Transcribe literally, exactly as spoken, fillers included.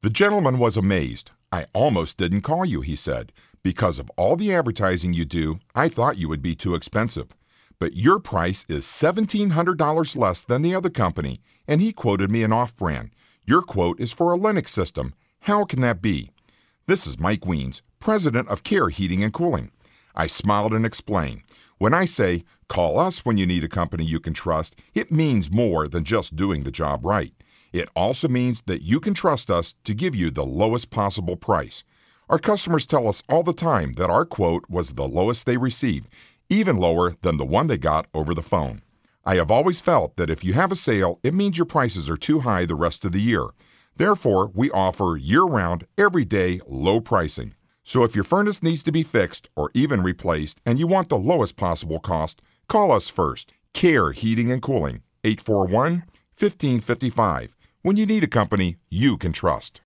The gentleman was amazed. "I almost didn't call you," he said. "Because of all the advertising you do, I thought you would be too expensive. But your price is seventeen hundred dollars less than the other company," and he quoted me an off-brand. "Your quote is for a Lennox system. How can that be?" This is Mike Wiens, president of Care Heating and Cooling. I smiled and explained. When I say, call us when you need a company you can trust, it means more than just doing the job right. It also means that you can trust us to give you the lowest possible price. Our customers tell us all the time that our quote was the lowest they received, even lower than the one they got over the phone. I have always felt that if you have a sale, it means your prices are too high the rest of the year. Therefore, we offer year-round, everyday low pricing. So if your furnace needs to be fixed or even replaced and you want the lowest possible cost, call us first. Care Heating and Cooling, eight four one, one five five five. When you need a company you can trust.